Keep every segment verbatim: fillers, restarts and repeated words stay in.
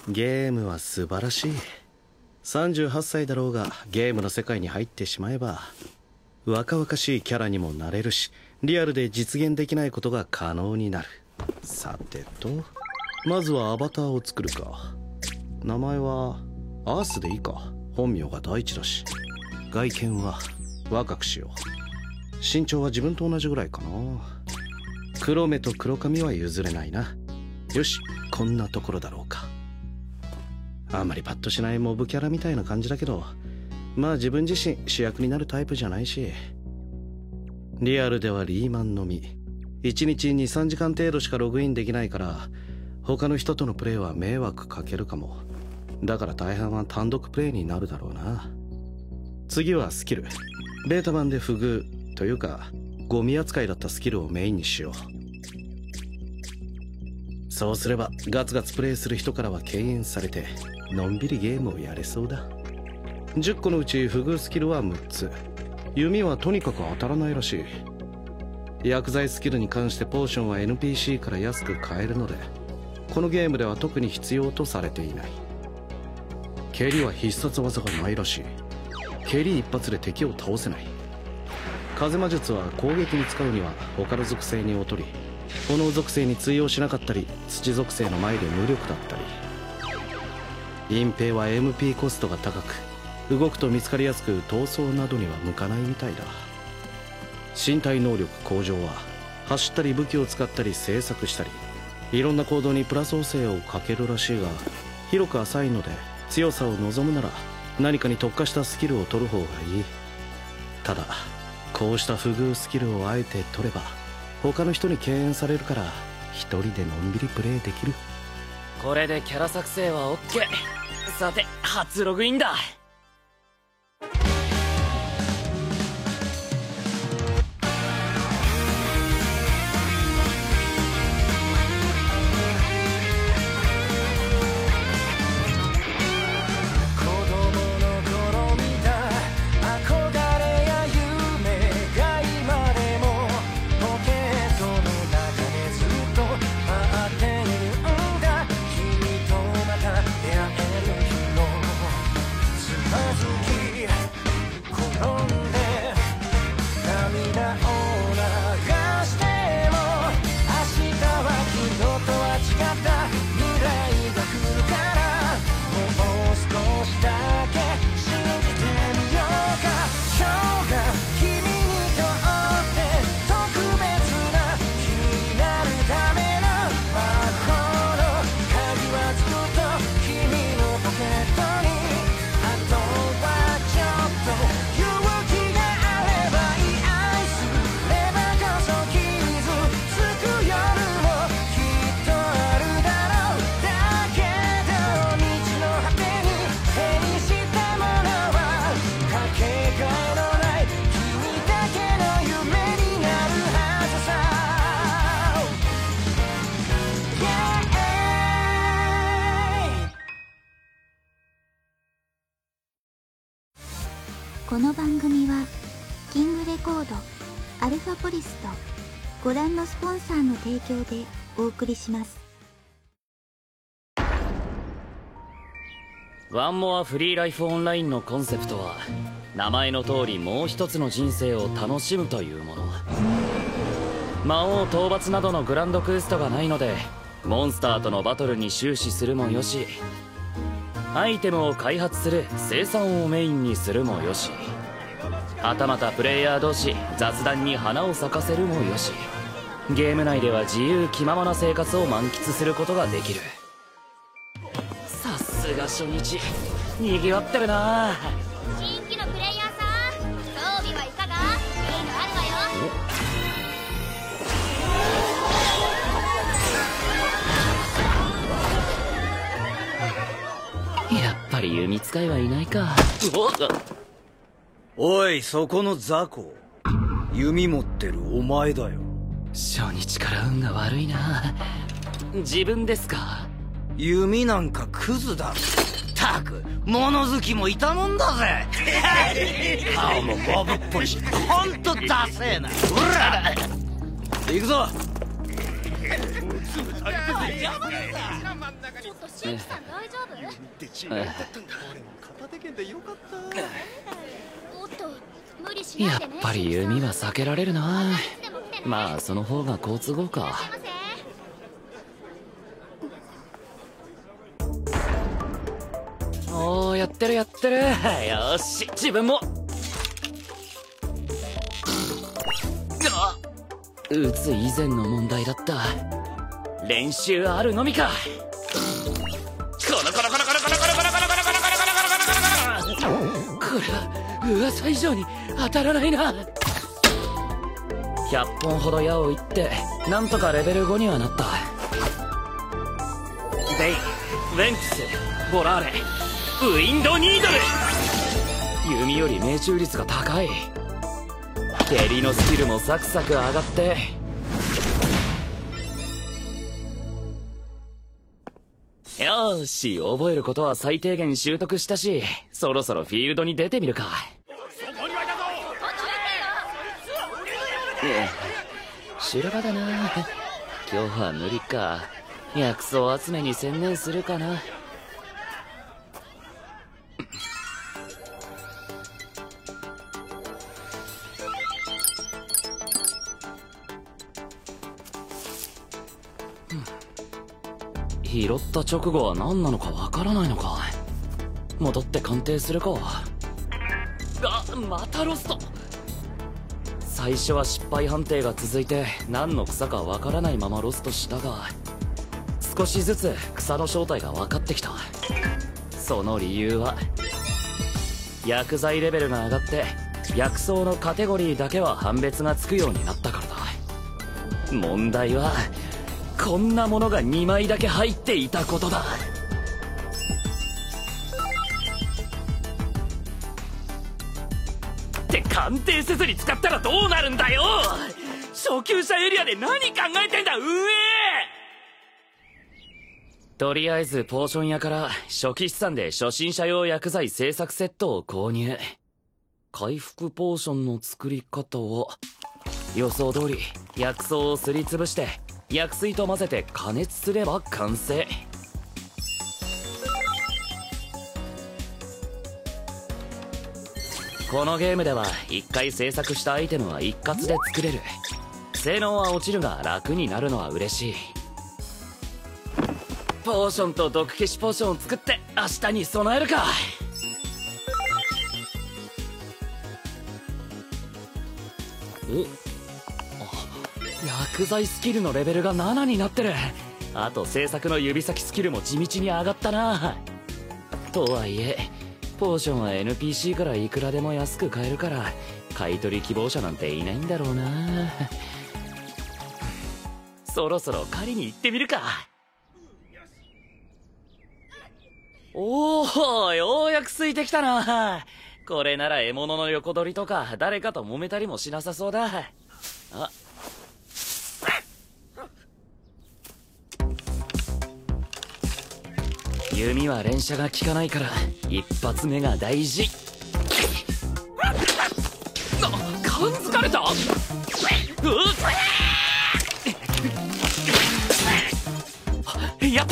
ゲームは素晴らしい。さんじゅうはっさいだろうがゲームの世界に入ってしまえば若々しいキャラにもなれるし、リアルで実現できないことが可能になる。さてと、まずはアバターを作るか。名前はアースでいいか。本名が大地だし。外見は若くしよう。身長は自分と同じぐらいかな。黒目と黒髪は譲れないな。よし、こんなところだろうか。あんまりパッとしないモブキャラみたいな感じだけど、まあ自分自身主役になるタイプじゃないし。リアルではリーマンのみ。いちにちに、さんじかん程度しかログインできないから、他の人とのプレイは迷惑かけるかも。だから大半は単独プレイになるだろうな。次はスキル。ベータ版で不遇というかゴミ扱いだったスキルをメインにしよう。そうすればガツガツプレイする人からは敬遠されて、のんびりゲームをやれそうだ。じゅっこのうち不遇スキルはむっつ。弓はとにかく当たらないらしい。薬剤スキルに関してポーションは エヌピーシー から安く買えるので、このゲームでは特に必要とされていない。蹴りは必殺技がないらしい。蹴り一発で敵を倒せない。風魔術は攻撃に使うには他の属性に劣り、炎属性に通用しなかったり、土属性の前で無力だったり。隠蔽は エムピー コストが高く、動くと見つかりやすく逃走などには向かないみたいだ。身体能力向上は走ったり武器を使ったり製作したり、いろんな行動にプラス補正をかけるらしいが、広く浅いので強さを望むなら何かに特化したスキルを取る方がいい。ただこうした不遇スキルをあえて取れば他の人に敬遠されるから、一人でのんびりプレイできる。 これでキャラ作成は OK。 さて初ログインだ。 この番組はキングレコード、アルファポリスとご覧のスポンサーの提供でお送りします。 ワンモアフリーライフオンラインのコンセプトは、名前の通りもう一つの人生を楽しむというもの。魔王討伐などのグランドクエストがないので、モンスターとのバトルに終始するもよし、アイテムを開発する生産をメインにするもよし、はたまたプレイヤー同士雑談に花を咲かせるもよし、ゲーム内では自由気ままな生活を満喫することができる。さすが初日にぎわってるな。 新規のプレイヤーさん、装備はいかが？いいのあるわよ。 やっぱり弓使いはいないか。 おい、そこの雑魚、弓持ってるお前だよ。 初日から運が悪いな。自分ですか？ 弓なんかクズだ。たく物好きもいたもんだぜ。顔もモブっぽいし、ほんとダセえな。ほら行くぞ。 と新規さん大丈夫？おっと無理しなやっいでね。 ぱり弓は避けられるな。まあその方が好都合か。おお、やってるやってる。よし、自分も。あ、打つ以前の問題だった。練習あるのみか。このこのこのこのこのこのこのこのこのこのこのこのこのこのこのこれは噂以上に当たらないな。ひゃっぽんほど矢を射ってなんとかレベルごにはなった。デイ、ウェンクス、ボラーレ、ウィンドニードル。弓より命中率が高い。蹴りのスキルもサクサク上がって。よーし、覚えることは最低限習得したし、そろそろフィールドに出てみるか。ええ、修羅場だな。今日は無理か。薬草集めに専念するかな。拾った直後は何なのかわからないのか。戻って鑑定するか。あ、またロスト。最初は失敗判定が続いて何の草かわからないままロストしたが、少しずつ草の正体が分かってきた。その理由は薬剤レベルが上がって薬草のカテゴリーだけは判別がつくようになったからだ。問題はこんなものがにまいだけ入っていたことだ。って鑑定せずに使ったらどうなるんだよ。初級者エリアで何考えてんだ運営。とりあえずポーション屋から初期資産で初心者用薬剤製作セットを購入。回復ポーションの作り方を予想通り薬草をすりつぶして薬水と混ぜて加熱すれば完成。このゲームでは一回制作したアイテムは一括で作れる。性能は落ちるが楽になるのは嬉しい。ポーションと毒消しポーションを作って明日に備えるか。お、薬剤スキルのレベルがななになってる。あと制作の指先スキルも地道に上がったな。とはいえポーションは エヌピーシー からいくらでも安く買えるから買い取り希望者なんていないんだろうな。そろそろ狩りに行ってみるか。おお、ようやく空いてきたな。これなら獲物の横取りとか誰かと揉めたりもしなさそうだ。あ、弓は連射が効かないから一発目が大事。あ、感づかれた。うっ、やった。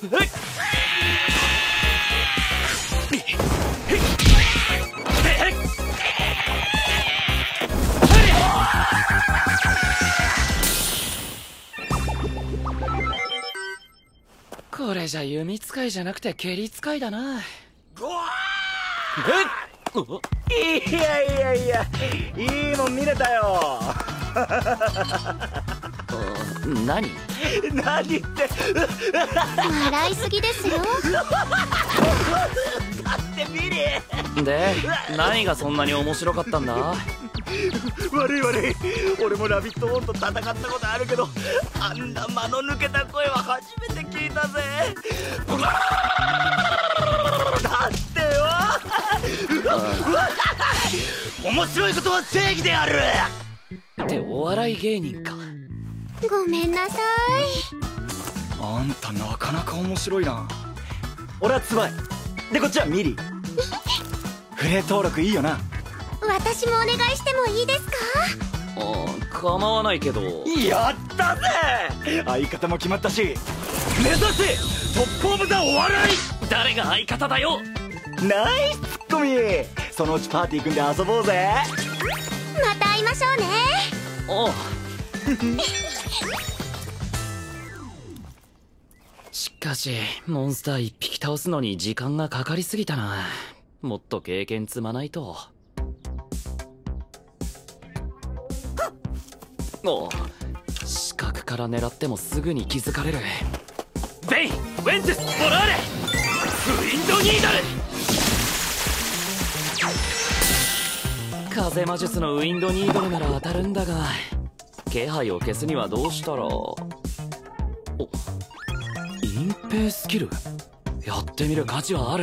これじゃ弓使いじゃなくて蹴り使いだな。 えいやいやいや、いいもん見れたよ。 何何って笑いすぎですよ。 だってミリで何がそんなに面白かったんだ。 悪い悪い、俺もラビットオンと戦ったことあるけどあんな間の抜けた声は初めて聞いたぜ。だってよ面白いことは正義であるってお笑い芸人か。 ごめんなさい。 あんたなかなか面白いな。俺はツバイでこっちはミリ。フレー登録いいよな。 私もお願いしてもいいですか？ 構わないけど。 やったぜ。相方も決まったし、目指せトップオブザお笑い。 誰が相方だよ。 ナイスツッコミ。そのうちパーティー組んで遊ぼうぜ。 また会いましょうね。 おうしかしモンスター一匹倒すのに時間がかかりすぎたな。もっと経験積まないと。おう、死角から狙ってもすぐに気づかれる。ベイン、ウェンテス、ボラーレ、ウィンドニーダル。風魔術のウィンドニードルなら当たるんだが、気配を消すにはどうしたら。お、隠蔽スキルやってみる価値はある。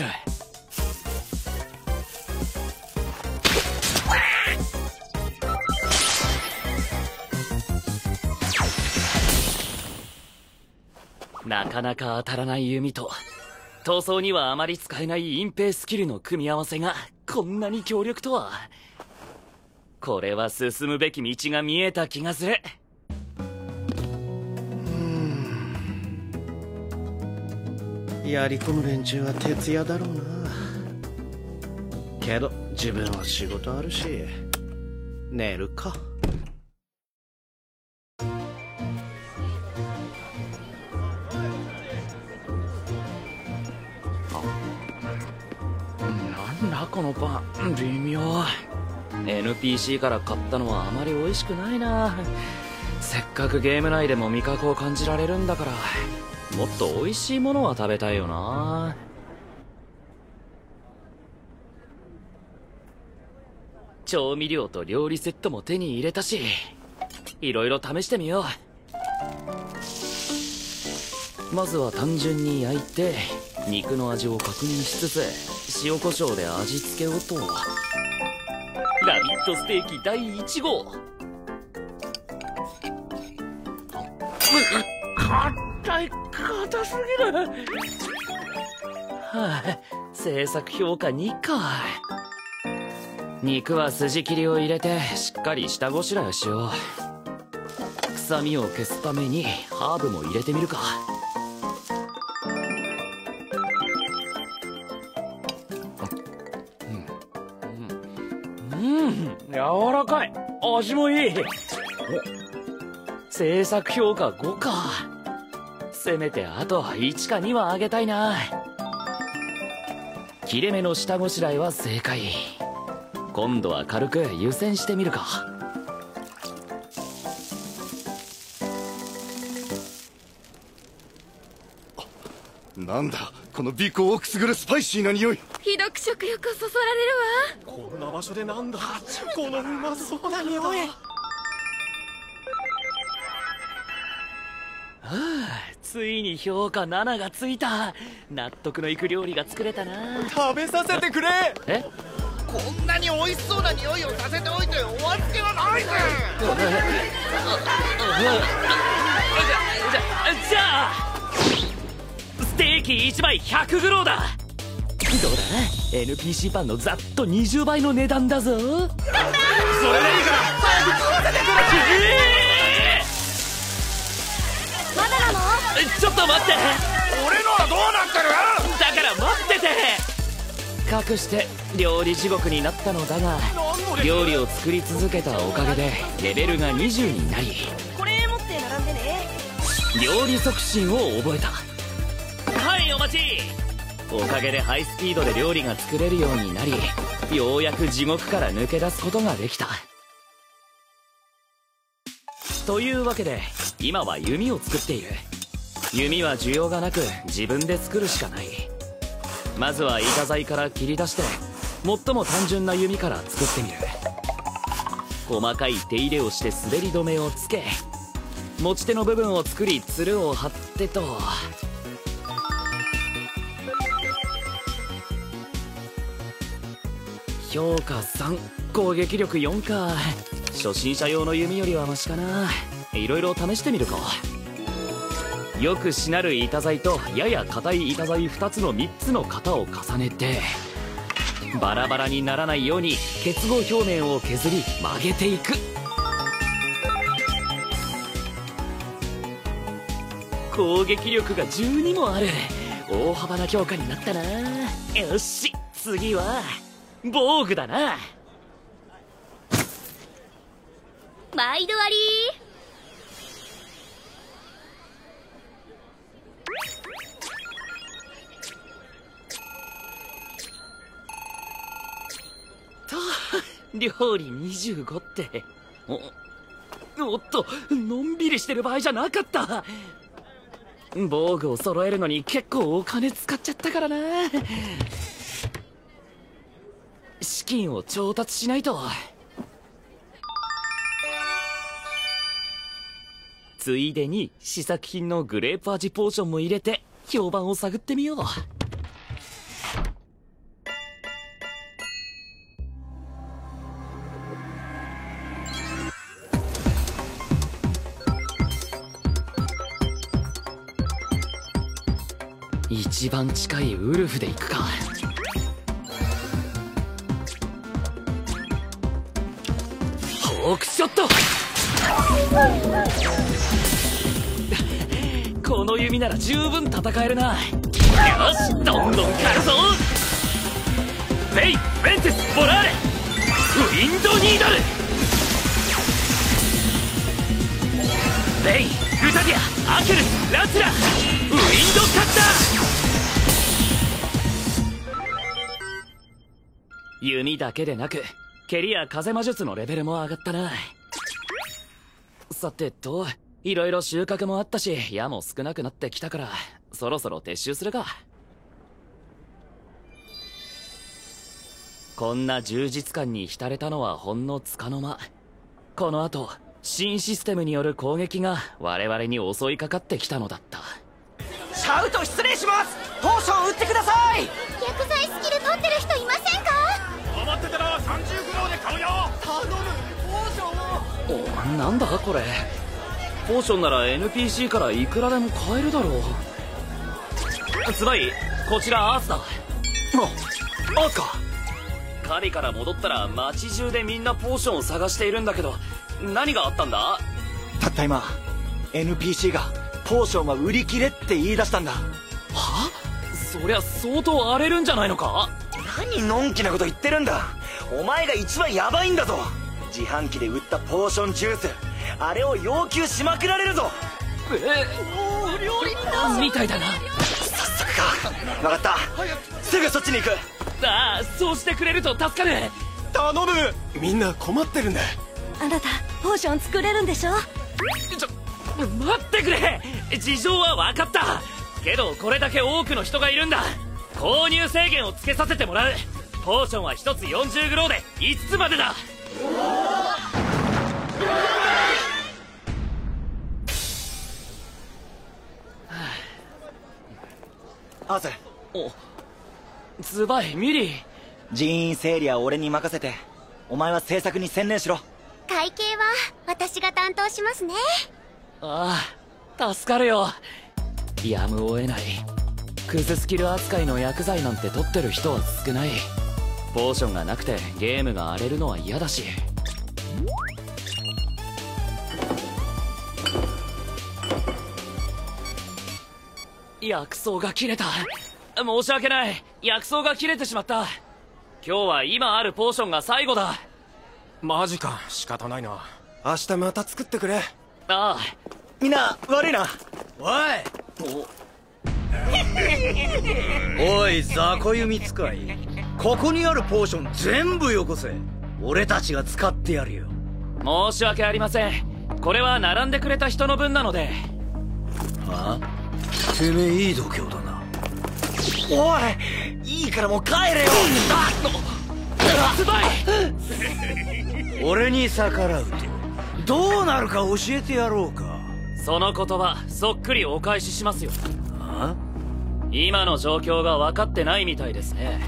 なかなか当たらない弓と逃走にはあまり使えない隠蔽スキルの組み合わせがこんなに強力とは。これは進むべき道が見えた気がする。 やり込む連中は徹夜だろうな。けど自分は仕事あるし寝るか。 なんだこのパン、微妙。 エヌピーシー から買ったのはあまり美味しくないな。せっかくゲーム内でも味覚を感じられるんだから、もっと美味しいものは食べたいよな。調味料と料理セットも手に入れたし、いろいろ試してみよう。まずは単純に焼いて肉の味を確認しつつ塩コショウで味付けをと。ラビットステーキだいいち号。硬い、硬すぎる。はあ、制作評価にか。肉は筋切りを入れてしっかり下ごしらえしよう。臭みを消すためにハーブも入れてみるか。うん、うん、柔らかい。味もいい。制作評価ごか。せめてあといちかにはあげたいな。切れ目の下ごしらえは正解。今度は軽く湯煎してみるか。 なんだこの鼻孔をくすぐるスパイシーな匂い。 ひどく食欲をそそられるわ。 こんな場所でなんだこのうまそうな匂い。 はあ、ついに評価なながついた。納得のいく料理が作れたな。 食べさせてくれ。 え、 こんなに美味しそうな匂いをさせておいてお預けはないぜ。 じゃじゃあステーキいちまいひゃくグローだ。どうだ エヌピーシー パンのざっとにじゅうばいの値段だぞ。それでいいから早く食わせてくれ。 まだなの？ ちょっと待って。 俺のはどうなってる？ だから待ってて。かくして料理地獄になったのだが、料理を作り続けたおかげでレベルがにじゅうになり、 これ持って並んでね。 料理促進を覚えた。はい、お待ち。おかげでハイスピードで料理が作れるようになり、ようやく地獄から抜け出すことができた。というわけで今は弓を作っている。弓は需要がなく自分で作るしかない。まずは板材から切り出して最も単純な弓から作ってみる。細かい手入れをして滑り止めをつけ、持ち手の部分を作りつるを貼ってと。評価さん、攻撃力よんか。初心者用の弓よりはマシかな。いろいろ試してみるか。よくしなる板材とやや硬い板材ふたつのみっつの型を重ねて、バラバラにならないように結合表面を削り曲げていく。 攻撃力がじゅうにもある。大幅な強化になったな。よし、次は防具だな。 毎度ありと、料理にじゅうごって。おおっと、のんびりしてる場合じゃなかった。防具を揃えるのに結構お金使っちゃったからな。資金を調達しないと。ついでに試作品のグレープ味ポーションも入れて評判を探ってみよう。一番近いウルフで行くか。ホークショット。この弓なら十分戦えるな。よし、どんどん狩るぞ。ベイ、ベンテス、ボラーレ、ウィンドニードル。ベイ、ルタディア、アケルス、ラツラ、ウィンドカッター。弓だけでなく蹴りや風魔術のレベルも上がったな。さてと、いろいろ収穫もあったし矢も少なくなってきたから、そろそろ撤収するか。こんな充実感に浸れたのはほんのつかの間。この後新システムによる攻撃が我々に襲いかかってきたのだった。 シャウト失礼します。ポーション売ってください。 薬剤スキル取ってる人いませんか？ 余ってたらさんじゅうグローで買うよ。頼む、ポーションを。 お、なんだこれ。ポーションなら エヌピーシー からいくらでも買えるだろう。つまりこちらアースだ。あ、アースか。狩りから戻ったら街中でみんなポーションを探しているんだけど、何があったんだ？ たった今 エヌピーシー がポーションは売り切れって言い出したんだ。 は？そりゃ相当荒れるんじゃないのか？ 何のんきなこと言ってるんだ。お前が一番ヤバいんだぞ。自販機で売ったポーションジュース、あれを要求しまくられるぞ。 えおー、料理人みたいだな。 早速か。分かった、すぐそっちに行く。 ああ、そうしてくれると助かる。 頼む、みんな困ってるんだ。 あなたポーション作れるんでしょ？ ちょ、待ってくれ。事情は分かったけど、これだけ多くの人がいるんだ。購入制限をつけさせてもらう。ポーションはひとつよんじゅうグローでいつつまでだ。 アース。 お、ズバイ、ミリー。 人員整理は俺に任せて、お前は制作に専念しろ。 会計は私が担当しますね。 ああ、助かるよ。やむを得ない。クズスキル扱いの薬剤なんて取ってる人は少ない。ポーションがなくてゲームが荒れるのは嫌だし。薬草が切れた。申し訳ない、薬草が切れてしまった。今日は今あるポーションが最後だ。 マジか、仕方ないな。明日また作ってくれ。 ああ。 みんな悪いな。おいおい、雑魚弓使い、ここにあるポーション全部よこせ。俺たちが使ってやるよ。 申し訳ありません。これは並んでくれた人の分なので。 はあ？てめえいい度胸だな。おい、いいからもう帰れよ。あっ、スパイ俺に逆らうとどうなるか教えてやろうか。 その言葉そっくりお返ししますよ。 あ？ 今の状況が分かってないみたいですね。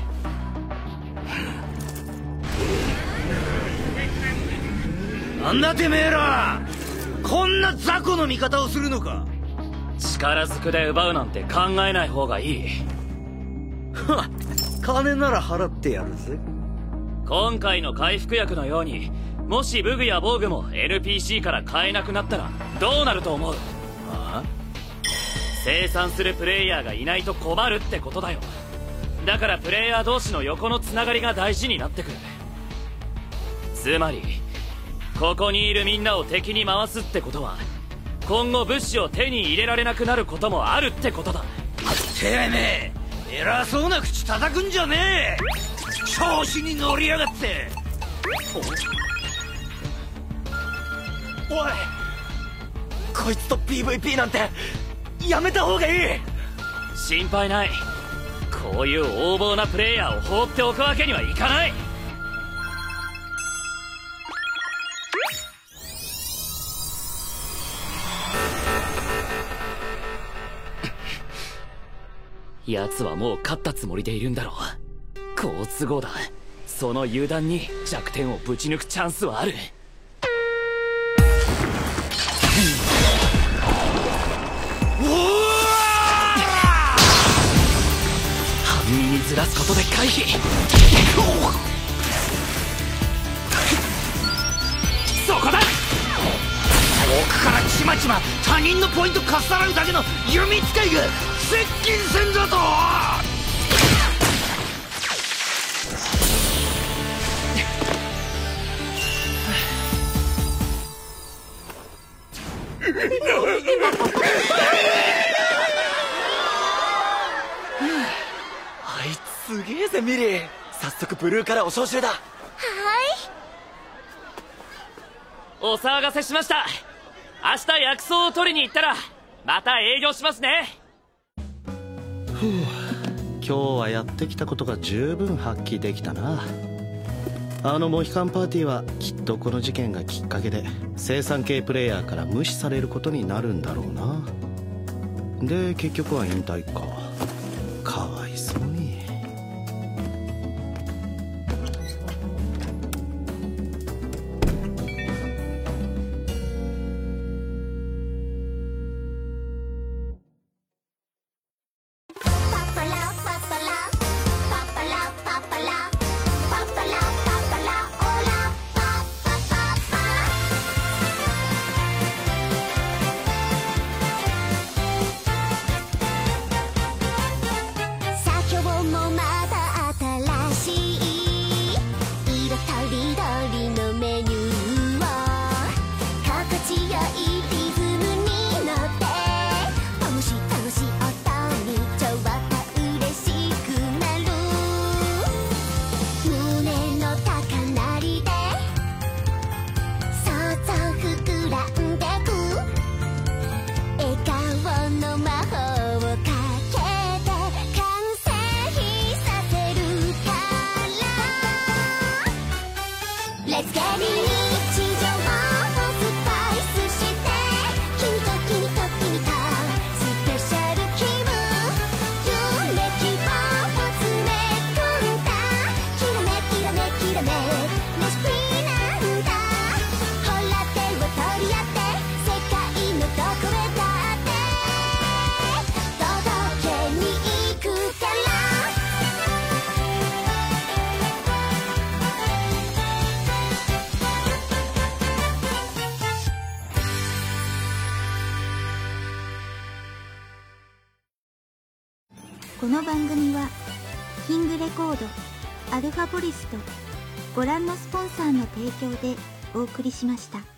なんだてめえら、こんな雑魚の味方をするのか。 力ずくで奪うなんて考えない方がいい。 はっ、金なら払ってやるぜ。 今回の回復薬のように、もし武具や防具も エヌピーシー から買えなくなったらどうなると思う？ ああ、 生産するプレイヤーがいないと困るってことだよ。だからプレイヤー同士の横のつながりが大事になってくる。つまりここにいるみんなを敵に回すってことは今後物資を手に入れられなくなることもあるってことだ。 てめえ偉そうな口叩くんじゃねえ。調子に乗りやがって。 おい、こいつと ピーブイピー なんてやめた方がいい。 心配ない。こういう横暴なプレイヤーを放っておくわけにはいかない。奴はもう勝ったつもりでいるんだろう。好都合だ。その油断に弱点をぶち抜くチャンスはある。半身にずらすことで回避。そこだ。 遠くからちまちま他人のポイントかっさらうだけの弓使いが接近戦だと。 あいつすげえぜミリー。早速ブルーからお招集だ。 はい。 お騒がせしました。明日薬草を取りに行ったらまた営業しますね。 ふう、今日はやってきたことが十分発揮できたな。あのモヒカンパーティーはきっとこの事件がきっかけで生産系プレイヤーから無視されることになるんだろうな。で結局は引退か。かわいそうに。 この番組はキングレコード、アルファポリスとご覧のスポンサーの提供でお送りしました。